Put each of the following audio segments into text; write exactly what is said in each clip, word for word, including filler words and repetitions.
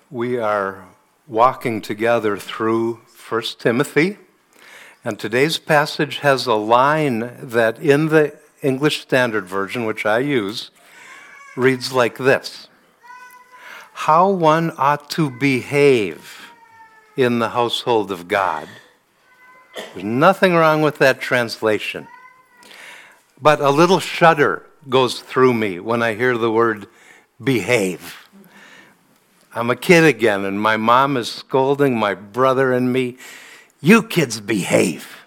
We are walking together through First Timothy, and today's passage has a line that in the English Standard Version, which I use, reads like this: how one ought to behave in the household of God. There's nothing wrong with that translation. But a little shudder goes through me when I hear the word behave. I'm a kid again, and my mom is scolding my brother and me. You kids behave.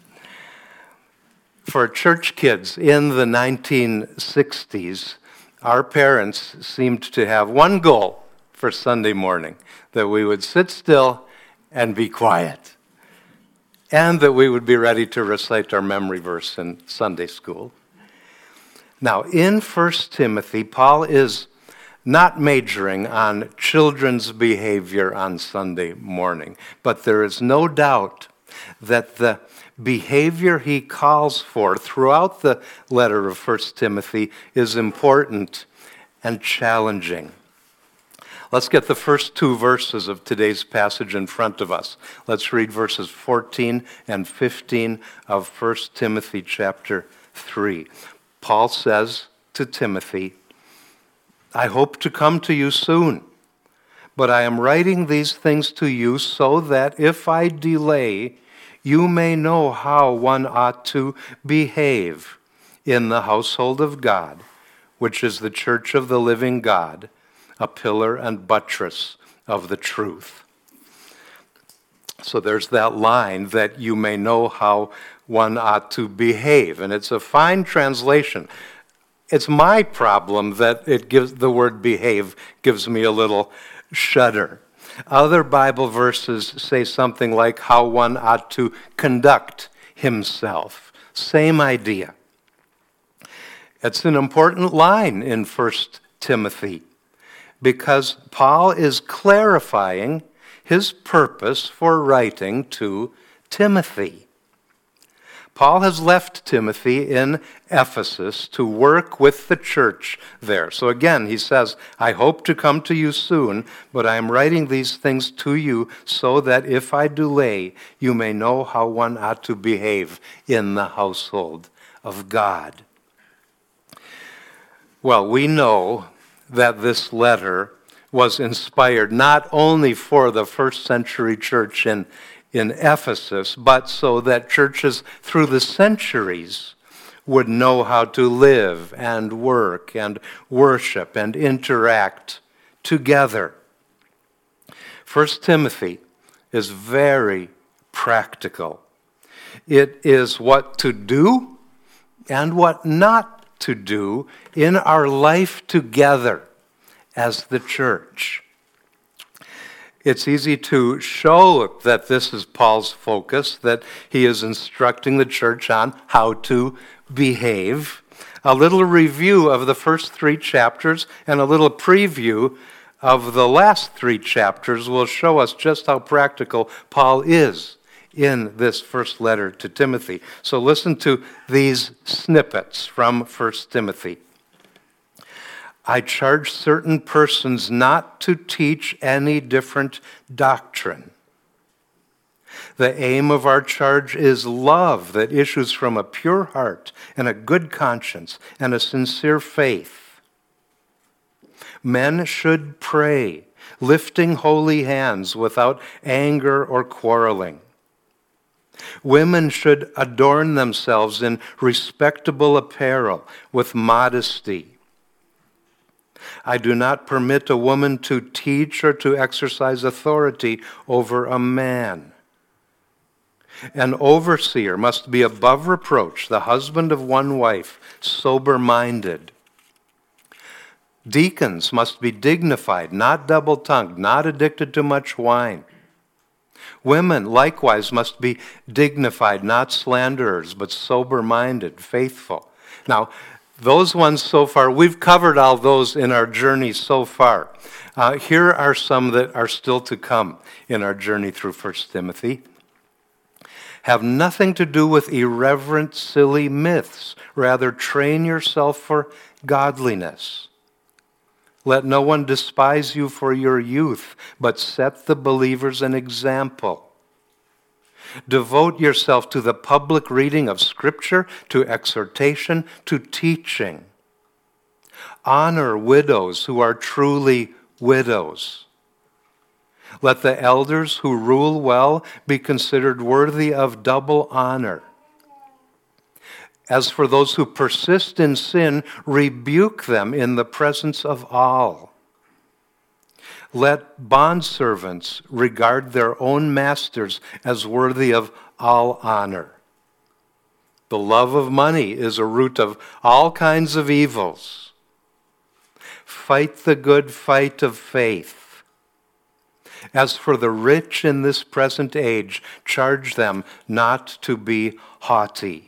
For church kids in the nineteen sixties, our parents seemed to have one goal for Sunday morning, that we would sit still and be quiet, and that we would be ready to recite our memory verse in Sunday school. Now, in First Timothy, Paul is not majoring on children's behavior on Sunday morning, but there is no doubt that the behavior he calls for throughout the letter of First Timothy is important and challenging. Let's get the first two verses of today's passage in front of us. Let's read verses fourteen and fifteen of First Timothy chapter three. Paul says to Timothy, I hope to come to you soon, but I am writing these things to you so that if I delay, you may know how one ought to behave in the household of God, which is the church of the living God, a pillar and buttress of the truth. So there's that line, that you may know how one ought to behave, and it's a fine translation. It's my problem that it gives the word behave gives me a little shudder. Other Bible verses say something like how one ought to conduct himself. Same idea. It's an important line in First Timothy because Paul is clarifying his purpose for writing to Timothy. Paul has left Timothy in Ephesus to work with the church there. So again, he says, I hope to come to you soon, but I am writing these things to you so that if I delay, you may know how one ought to behave in the household of God. Well, we know that this letter was inspired not only for the first century church in in Ephesus, but so that churches through the centuries would know how to live and work and worship and interact together. First Timothy is very practical. It is what to do and what not to do in our life together as the church. It's easy to show that this is Paul's focus, that he is instructing the church on how to behave. A little review of the first three chapters and a little preview of the last three chapters will show us just how practical Paul is in this first letter to Timothy. So listen to these snippets from First Timothy. I charge certain persons not to teach any different doctrine. The aim of our charge is love that issues from a pure heart and a good conscience and a sincere faith. Men should pray, lifting holy hands without anger or quarreling. Women should adorn themselves in respectable apparel with modesty. I do not permit a woman to teach or to exercise authority over a man. An overseer must be above reproach, the husband of one wife, sober-minded. Deacons must be dignified, not double-tongued, not addicted to much wine. Women likewise must be dignified, not slanderers, but sober-minded, faithful. Now, those ones so far, we've covered all those in our journey so far. Uh, here are some that are still to come in our journey through First Timothy. Have nothing to do with irreverent, silly myths. Rather, train yourself for godliness. Let no one despise you for your youth, but set the believers an example. Devote yourself to the public reading of Scripture, to exhortation, to teaching. Honor widows who are truly widows. Let the elders who rule well be considered worthy of double honor. As for those who persist in sin, rebuke them in the presence of all. Let bondservants regard their own masters as worthy of all honor. The love of money is a root of all kinds of evils. Fight the good fight of faith. As for the rich in this present age, charge them not to be haughty.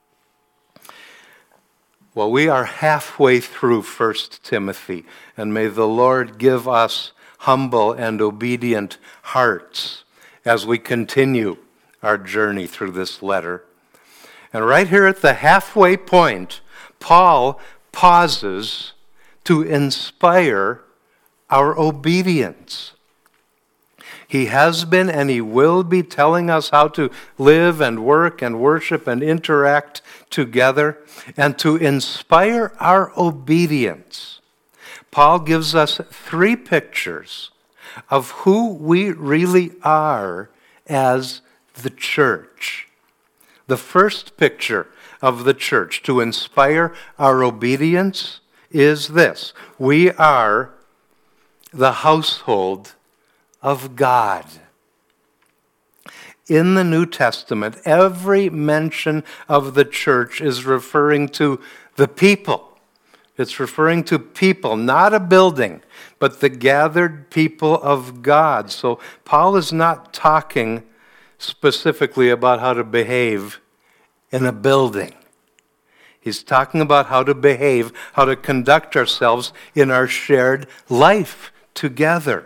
Well, we are halfway through First Timothy, and may the Lord give us humble and obedient hearts as we continue our journey through this letter. And right here at the halfway point, Paul pauses to inspire our obedience. He has been and he will be telling us how to live and work and worship and interact together. And to inspire our obedience, Paul gives us three pictures of who we really are as the church. The first picture of the church to inspire our obedience is this: we are the household of God. In the New Testament, every mention of the church is referring to the people. It's referring to people, not a building, but the gathered people of God. So Paul is not talking specifically about how to behave in a building. He's talking about how to behave, how to conduct ourselves in our shared life together.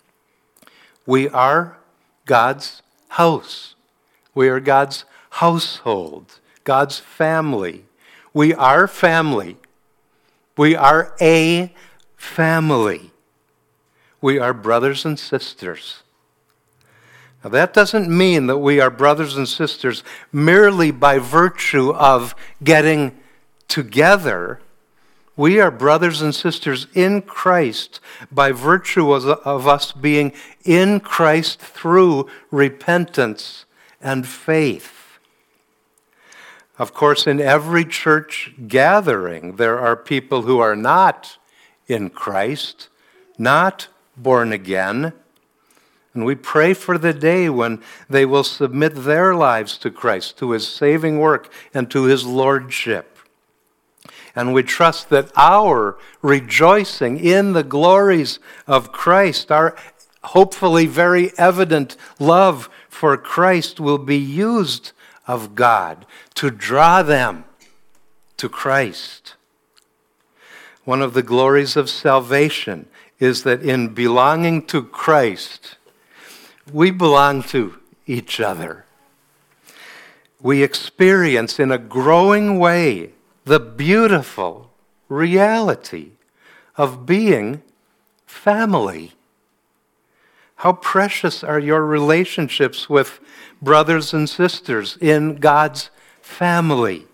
We are God's house. We are God's household, God's family. We are family. We are a family. We are brothers and sisters. Now, that doesn't mean that we are brothers and sisters merely by virtue of getting together. We are brothers and sisters in Christ by virtue of, of us being in Christ through repentance and faith. Of course, in every church gathering, there are people who are not in Christ, not born again. And we pray for the day when they will submit their lives to Christ, to his saving work, and to his lordship. And we trust that our rejoicing in the glories of Christ, our hopefully very evident love for Christ, will be used of God to draw them to Christ. One of the glories of salvation is that in belonging to Christ, we belong to each other. We experience in a growing way the beautiful reality of being family. How precious are your relationships with brothers and sisters in God's family.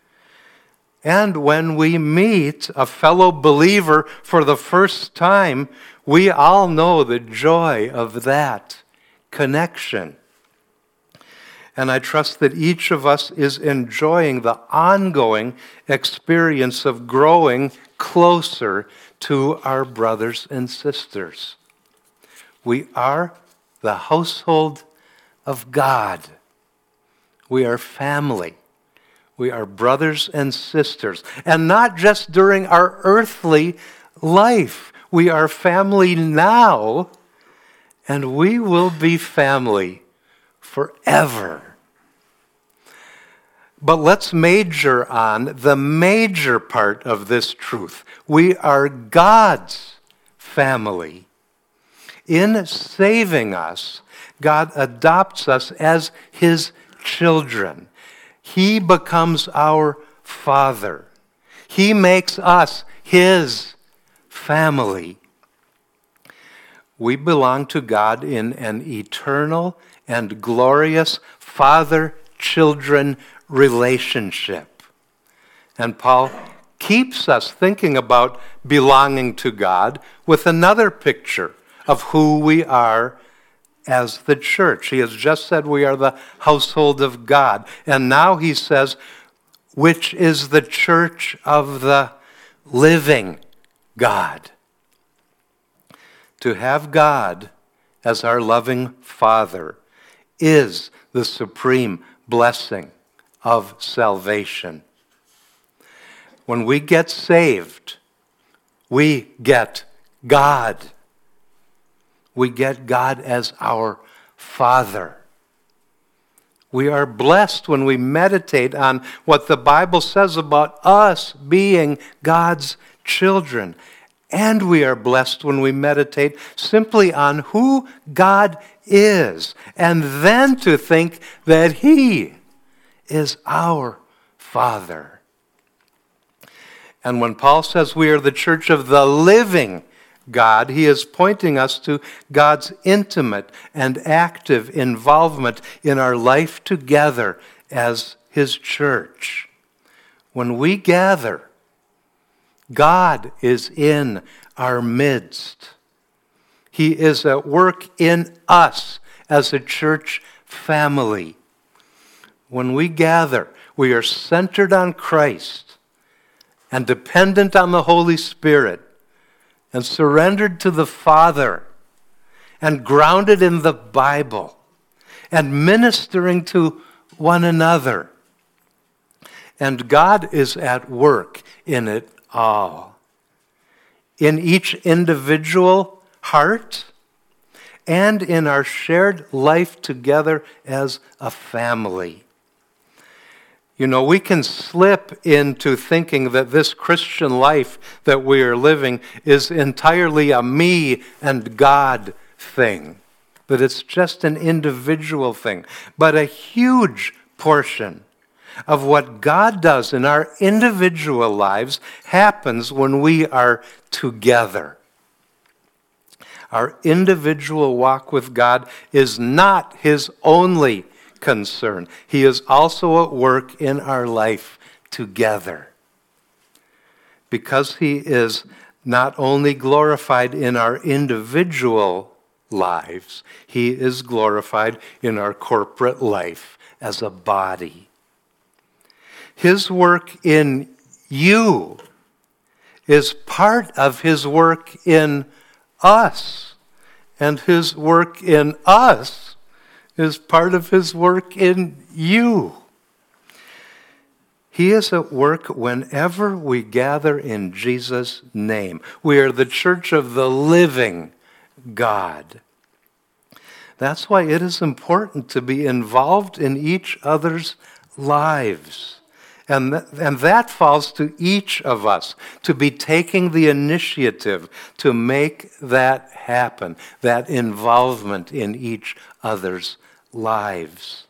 And when we meet a fellow believer for the first time, we all know the joy of that connection. And I trust that each of us is enjoying the ongoing experience of growing closer to our brothers and sisters. We are the household of God. We are family. We are brothers and sisters. And not just during our earthly life. We are family now, and we will be family forever. But let's major on the major part of this truth. We are God's family. In saving us, God adopts us as his children. He becomes our Father. He makes us his family. We belong to God in an eternal and glorious father-children relationship. And Paul keeps us thinking about belonging to God with another picture of who we are as the church. He has just said we are the household of God. And now he says, which is the church of the living God. To have God as our loving Father is the supreme blessing of salvation. When we get saved, we get God. We get God as our Father. We are blessed when we meditate on what the Bible says about us being God's children. And we are blessed when we meditate simply on who God is, and then to think that He is our Father. And when Paul says we are the church of the living God, he is pointing us to God's intimate and active involvement in our life together as His church. When we gather, God is in our midst. He is at work in us as a church family. When we gather, we are centered on Christ and dependent on the Holy Spirit and surrendered to the Father and grounded in the Bible and ministering to one another. And God is at work in it all. In each individual heart and in our shared life together as a family. You know, we can slip into thinking that this Christian life that we are living is entirely a me and God thing, that it's just an individual thing. But a huge portion of what God does in our individual lives happens when we are together. Our individual walk with God is not His only concern. He is also at work in our life together. Because He is not only glorified in our individual lives, He is glorified in our corporate life as a body. His work in you is part of His work in us, and His work in us is part of His work in you. He is at work whenever we gather in Jesus' name. We are the church of the living God. That's why it is important to be involved in each other's lives. And, th- and that falls to each of us, to be taking the initiative to make that happen, that involvement in each other's lives.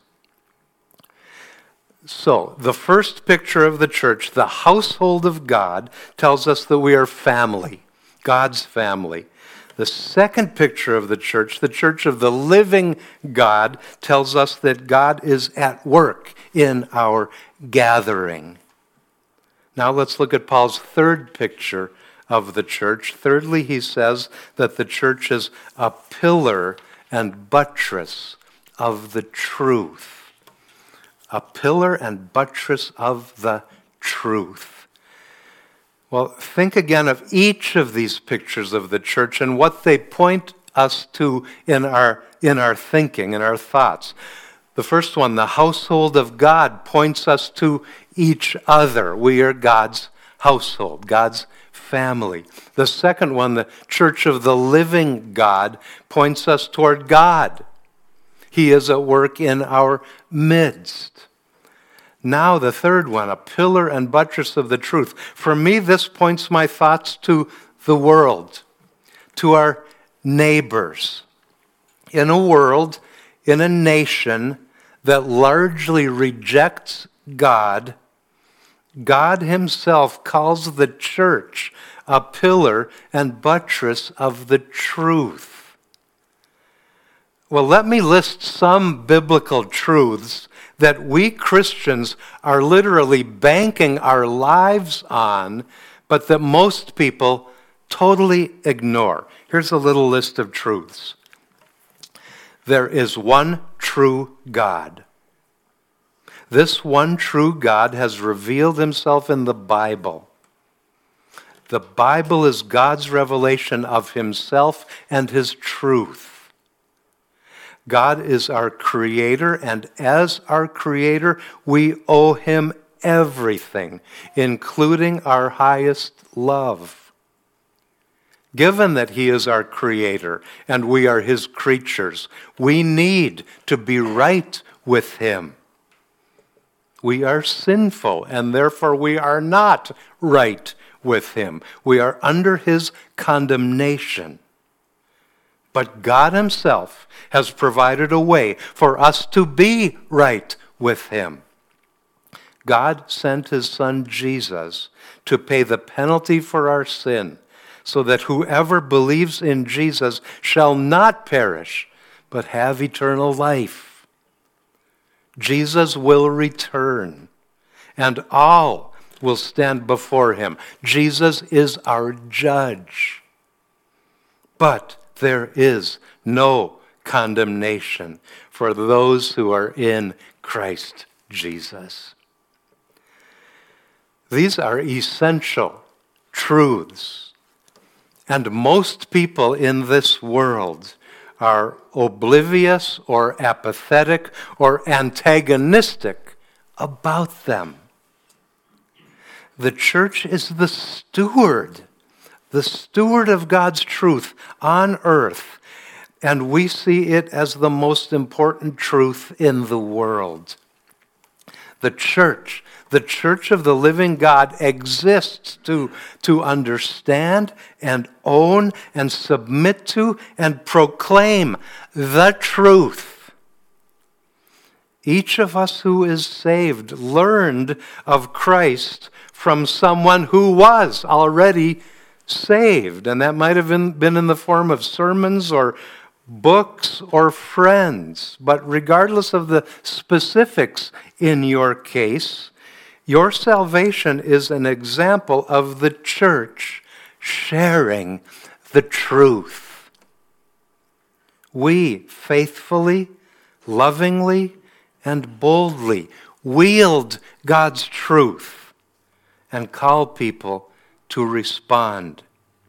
So, the first picture of the church, the household of God, tells us that we are family, God's family. The second picture of the church, the church of the living God, tells us that God is at work in our gathering. Now let's look at Paul's third picture of the church. Thirdly, he says that the church is a pillar and buttress of the truth. A pillar and buttress of the truth. Well, think again of each of these pictures of the church and what they point us to in our, in our thinking, in our thoughts. The first one, the household of God, points us to each other. We are God's household, God's family. The second one, the church of the living God, points us toward God. He is at work in our midst. Now the third one, a pillar and buttress of the truth. For me, this points my thoughts to the world, to our neighbors. In a world, in a nation that largely rejects God, God Himself calls the church a pillar and buttress of the truth. Well, let me list some biblical truths that we Christians are literally banking our lives on, but that most people totally ignore. Here's a little list of truths. There is one true God. This one true God has revealed himself in the Bible. The Bible is God's revelation of himself and his truth. God is our creator, and as our creator, we owe him everything, including our highest love. Given that he is our creator and we are his creatures, we need to be right with him. We are sinful, and therefore we are not right with him. We are under his condemnation. But God himself has provided a way for us to be right with him. God sent his son Jesus to pay the penalty for our sin, so that whoever believes in Jesus shall not perish, but have eternal life. Jesus will return, and all will stand before him. Jesus is our judge. But there is no condemnation for those who are in Christ Jesus. These are essential truths, and most people in this world are oblivious or apathetic or antagonistic about them. The church is the steward, the steward of God's truth on earth, and we see it as the most important truth in the world. The church, the church of the living God, exists to, to understand and own and submit to and proclaim the truth. Each of us who is saved learned of Christ from someone who was already saved. And that might have been, been in the form of sermons or books or friends. But regardless of the specifics in your case, your salvation is an example of the church sharing the truth. We faithfully, lovingly, and boldly wield God's truth and call people to respond.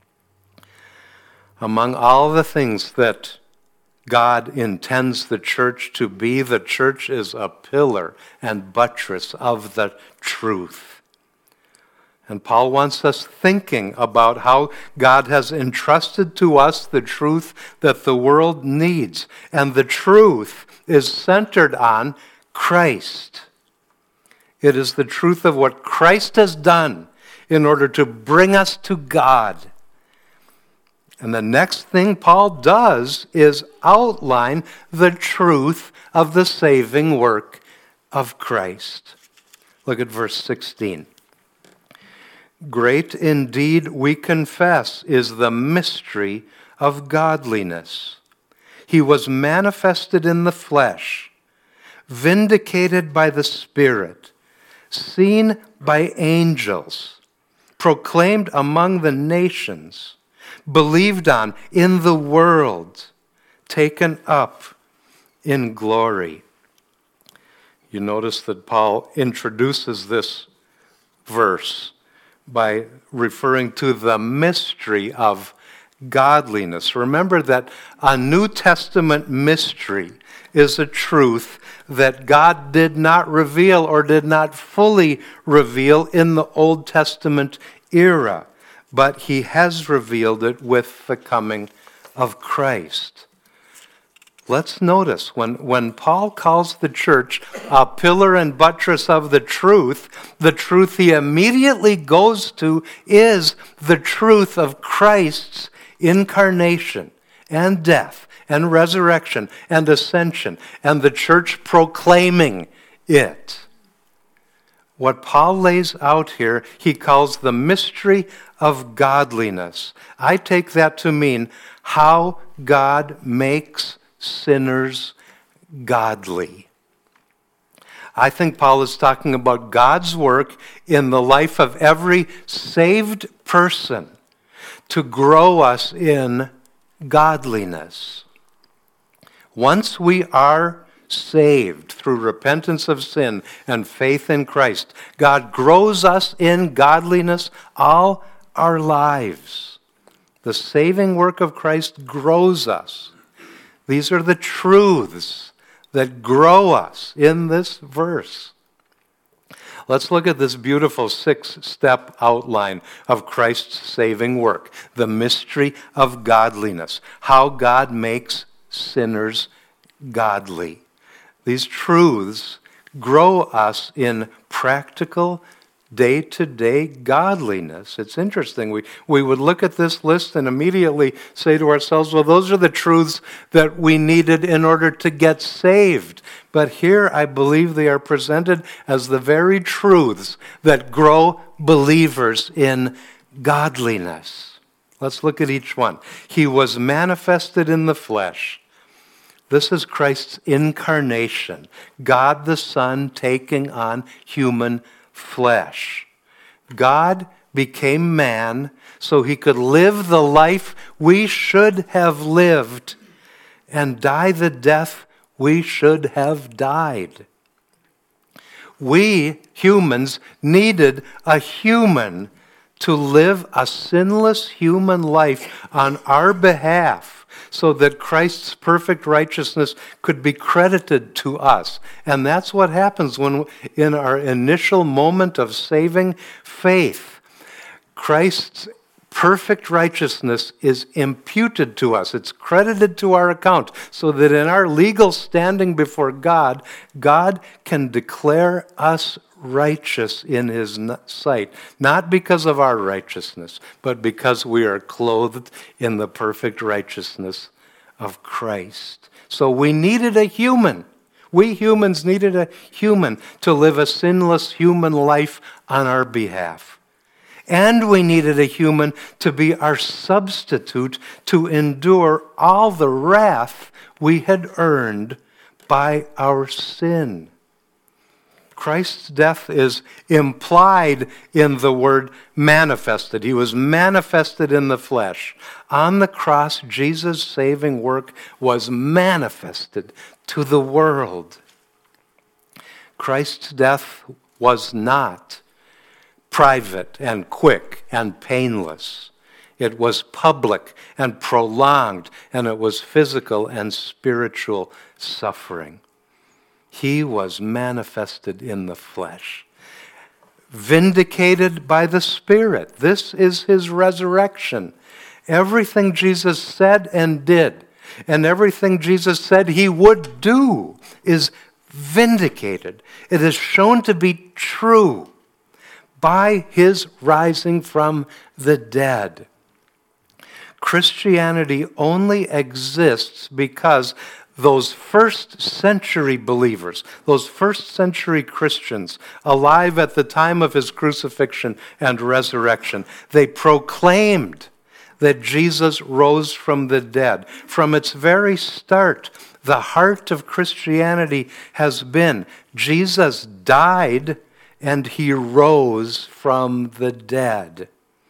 Among all the things that God intends the church to be, the church is a pillar and buttress of the truth. And Paul wants us thinking about how God has entrusted to us the truth that the world needs. And the truth is centered on Christ. It is the truth of what Christ has done in order to bring us to God. And the next thing Paul does is outline the truth of the saving work of Christ. Look at verse sixteen. Great indeed, we confess, is the mystery of godliness. He was manifested in the flesh, vindicated by the Spirit, seen by angels, proclaimed among the nations, believed on in the world, taken up in glory. You notice that Paul introduces this verse by referring to the mystery of godliness. Remember that a New Testament mystery is a truth that God did not reveal or did not fully reveal in the Old Testament era, but he has revealed it with the coming of Christ. Let's notice when, when Paul calls the church a pillar and buttress of the truth, the truth he immediately goes to is the truth of Christ's incarnation and death and resurrection and ascension, and the church proclaiming it. What Paul lays out here, he calls the mystery of godliness. I take that to mean how God makes sinners godly. I think Paul is talking about God's work in the life of every saved person to grow us in godliness. Once we are saved through repentance of sin and faith in Christ, God grows us in godliness all our lives. The saving work of Christ grows us. These are the truths that grow us in this verse. Let's look at this beautiful six-step outline of Christ's saving work, the mystery of godliness, how God makes sinners godly. These truths grow us in practical, day-to-day godliness. It's interesting. We, we would look at this list and immediately say to ourselves, well, those are the truths that we needed in order to get saved. But here I believe they are presented as the very truths that grow believers in godliness. Let's look at each one. He was manifested in the flesh. This is Christ's incarnation, God the Son taking on human flesh. God became man so he could live the life we should have lived and die the death we should have died. We, humans, needed a human to live a sinless human life on our behalf, so that Christ's perfect righteousness could be credited to us. And that's what happens when, in our initial moment of saving faith, Christ's perfect righteousness is imputed to us. It's credited to our account, so that in our legal standing before God, God can declare us righteous in his sight, not because of our righteousness, but because we are clothed in the perfect righteousness of Christ. So we needed a human. We humans needed a human to live a sinless human life on our behalf. And we needed a human to be our substitute to endure all the wrath we had earned by our sin. Christ's death is implied in the word manifested. He was manifested in the flesh. On the cross, Jesus' saving work was manifested to the world. Christ's death was not private and quick and painless. It was public and prolonged, and it was physical and spiritual suffering. He was manifested in the flesh, vindicated by the Spirit. This is his resurrection. Everything Jesus said and did, and everything Jesus said he would do, is vindicated. It is shown to be true by his rising from the dead. Christianity only exists because those first century believers, those first century Christians, alive at the time of his crucifixion and resurrection, they proclaimed that Jesus rose from the dead. From its very start, the heart of Christianity has been Jesus died and he rose from the dead.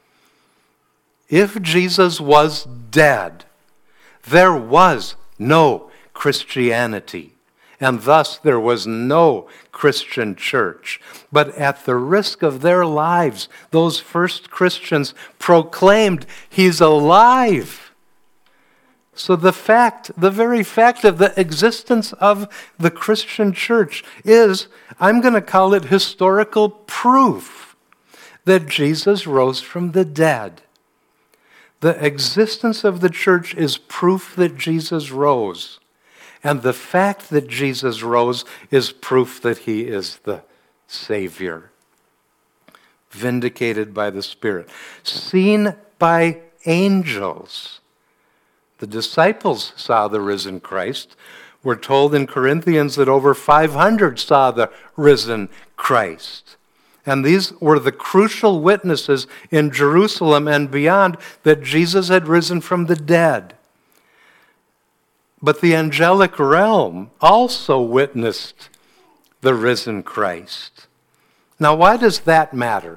If Jesus was dead, there was no Christianity, and thus there was no Christian church. But at the risk of their lives, those first Christians proclaimed, he's alive. So the fact, the very fact of the existence of the Christian church is, I'm going to call it historical proof that Jesus rose from the dead. The existence of the church is proof that Jesus rose. And the fact that Jesus rose is proof that he is the Savior. Vindicated by the Spirit. Seen by angels. The disciples saw the risen Christ. We're told in Corinthians that over five hundred saw the risen Christ. And these were the crucial witnesses in Jerusalem and beyond that Jesus had risen from the dead. But the angelic realm also witnessed the risen Christ. Now, why does that matter?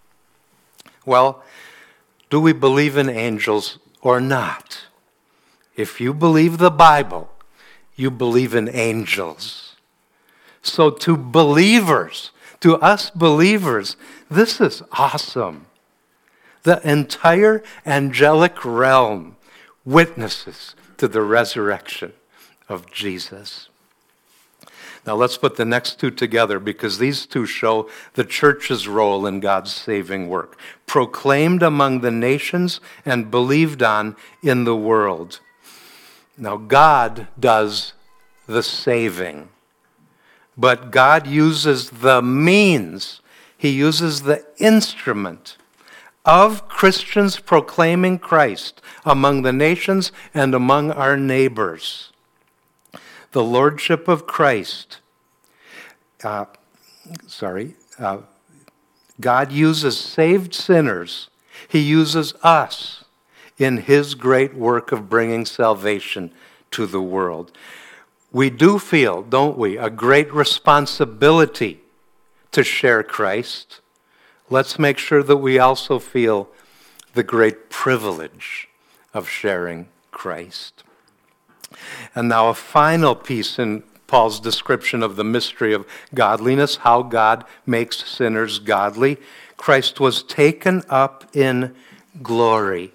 Well, do we believe in angels or not? If you believe the Bible, you believe in angels. So to believers, to us believers, this is awesome. The entire angelic realm witnesses to the resurrection of Jesus. Now let's put the next two together because these two show the church's role in God's saving work, proclaimed among the nations and believed on in the world. Now God does the saving, but God uses the means, he uses the instrument of Christians proclaiming Christ among the nations and among our neighbors. The lordship of Christ. Uh, sorry. Uh, God uses saved sinners. He uses us in his great work of bringing salvation to the world. We do feel, don't we, a great responsibility to share Christ. Let's make sure that we also feel the great privilege of sharing Christ. And now a final piece in Paul's description of the mystery of godliness, how God makes sinners godly. Christ was taken up in glory.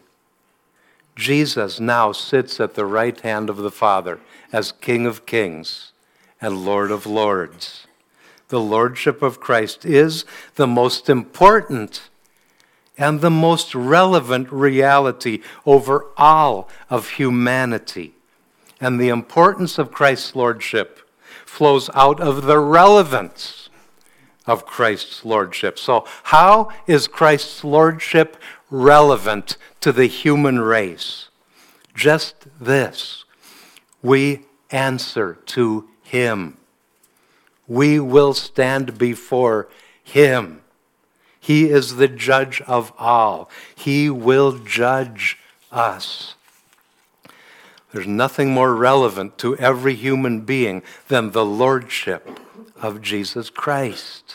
Jesus now sits at the right hand of the Father as King of Kings and Lord of Lords. The lordship of Christ is the most important and the most relevant reality over all of humanity. And the importance of Christ's lordship flows out of the relevance of Christ's lordship. So how is Christ's lordship relevant to the human race? Just this: we answer to him. We will stand before him. He is the judge of all. He will judge us. There's nothing more relevant to every human being than the lordship of Jesus Christ.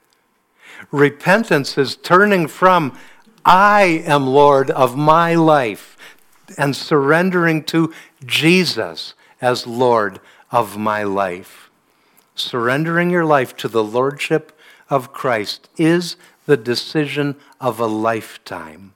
Repentance is turning from I am Lord of my life and surrendering to Jesus as Lord of my life. Surrendering your life to the lordship of Christ is the decision of a lifetime.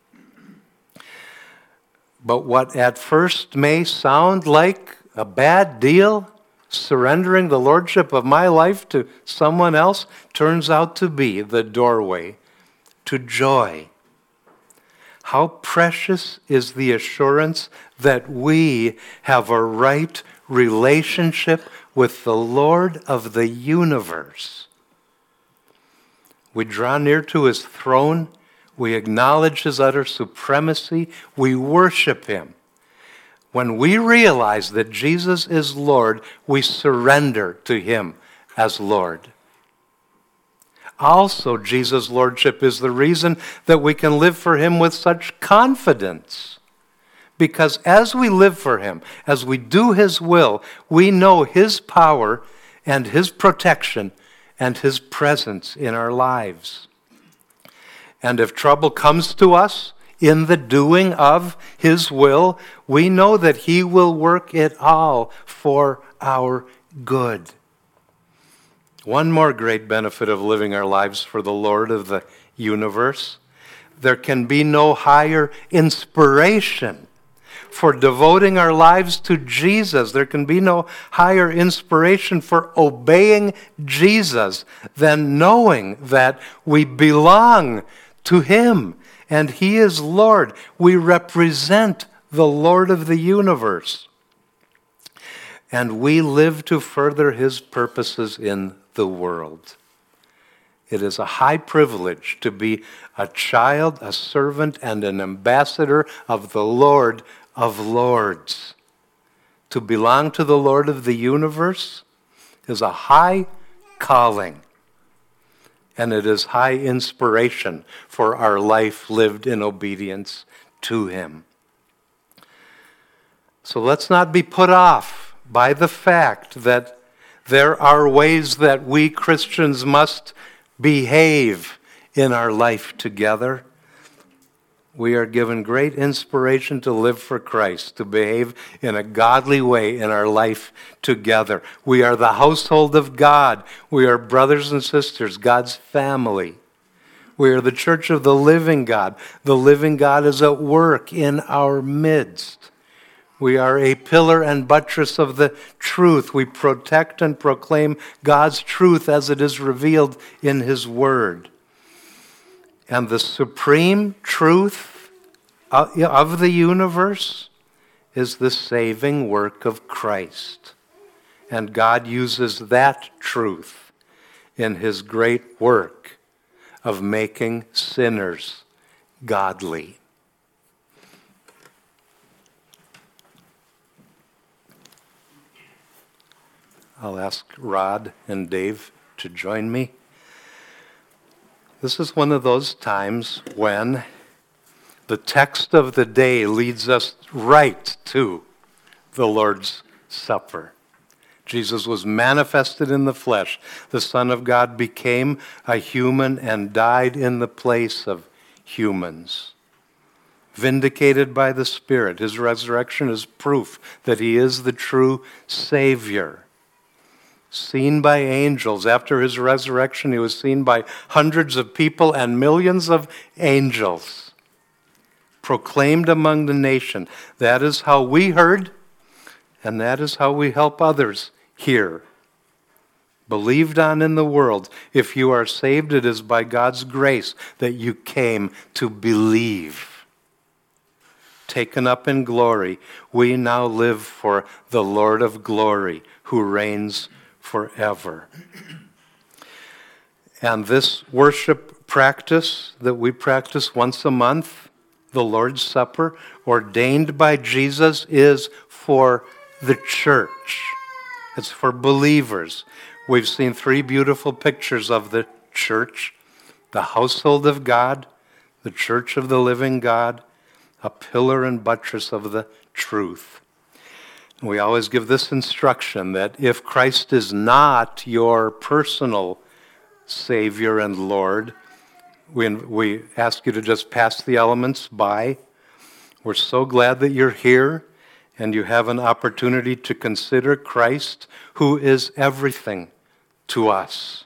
But what at first may sound like a bad deal, surrendering the lordship of my life to someone else, turns out to be the doorway to joy. How precious is the assurance that we have a right relationship with the Lord of the universe. We draw near to his throne. We acknowledge his utter supremacy. We worship him. When we realize that Jesus is Lord, we surrender to him as Lord. Also, Jesus' lordship is the reason that we can live for him with such confidence. Because as we live for him, as we do his will, we know his power and his protection and his presence in our lives. And if trouble comes to us in the doing of his will, we know that he will work it all for our good. One more great benefit of living our lives for the Lord of the universe: there can be no higher inspiration for devoting our lives to Jesus. There can be no higher inspiration for obeying Jesus than knowing that we belong to him and he is Lord. We represent the Lord of the universe. And we live to further his purposes in the world. It is a high privilege to be a child, a servant, and an ambassador of the Lord of Lords. To belong to the Lord of the universe is a high calling. and it is high inspiration for our life lived in obedience to him. So let's not be put off by the fact that there are ways that we Christians must behave in our life together. We are given great inspiration to live for Christ, to behave in a godly way in our life together. We are the household of God. We are brothers and sisters, God's family. We are the church of the living God. The living God is at work in our midst. We are a pillar and buttress of the truth. We protect and proclaim God's truth as it is revealed in his word. And the supreme truth of the universe is the saving work of Christ. And God uses that truth in his great work of making sinners godly. I'll ask Rod and Dave to join me. This is one of those times when the text of the day leads us right to the Lord's Supper. Jesus was manifested in the flesh. The Son of God became a human and died in the place of humans. Vindicated by the Spirit, his resurrection is proof that he is the true Savior. Seen by angels. After his resurrection, he was seen by hundreds of people and millions of angels. Proclaimed among the nation. That is how we heard, and that is how we help others hear. Believed on in the world. If you are saved, it is by God's grace that you came to believe. Taken up in glory, we now live for the Lord of glory, who reigns forever. And this worship practice that we practice once a month, the Lord's Supper, ordained by Jesus, is for the church. It's for believers. We've seen three beautiful pictures of the church: the household of God, the church of the living God, a pillar and buttress of the truth. We always give this instruction that if Christ is not your personal Savior and Lord, we, we ask you to just pass the elements by. We're so glad that you're here and you have an opportunity to consider Christ, who is everything to us.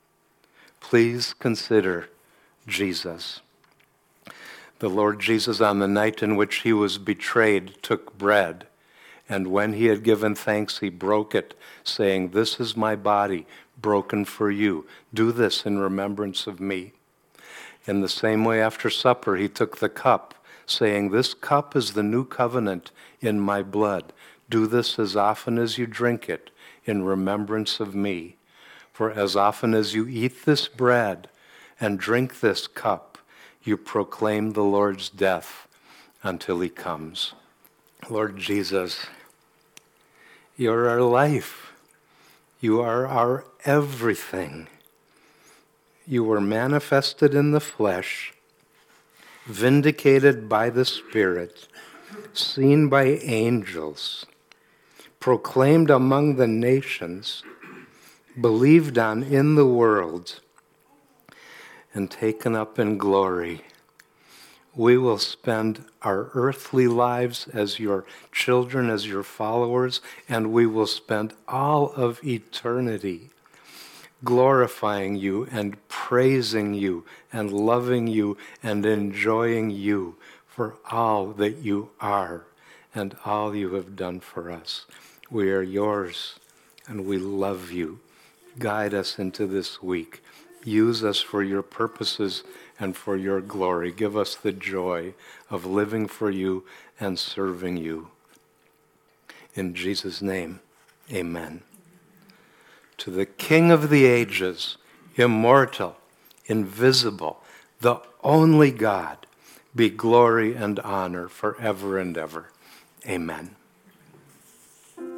Please consider Jesus. The Lord Jesus, on the night in which he was betrayed, took bread. And when he had given thanks, he broke it, saying, "This is my body, broken for you. Do this in remembrance of me." In the same way, after supper, he took the cup, saying, "This cup is the new covenant in my blood. Do this as often as you drink it in remembrance of me. For as often as you eat this bread and drink this cup, you proclaim the Lord's death until he comes." Lord Jesus, you're our life. You are our everything. You were manifested in the flesh, vindicated by the Spirit, seen by angels, proclaimed among the nations, believed on in the world, and taken up in glory. We will spend our earthly lives as your children, as your followers, and we will spend all of eternity glorifying you and praising you and loving you and enjoying you for all that you are and all you have done for us. We are yours and we love you. Guide us into this week. Use us for your purposes and for your glory. Give us the joy of living for you and serving you. In Jesus' name, amen. To the King of the ages, immortal, invisible, the only God, be glory and honor forever and ever. Amen.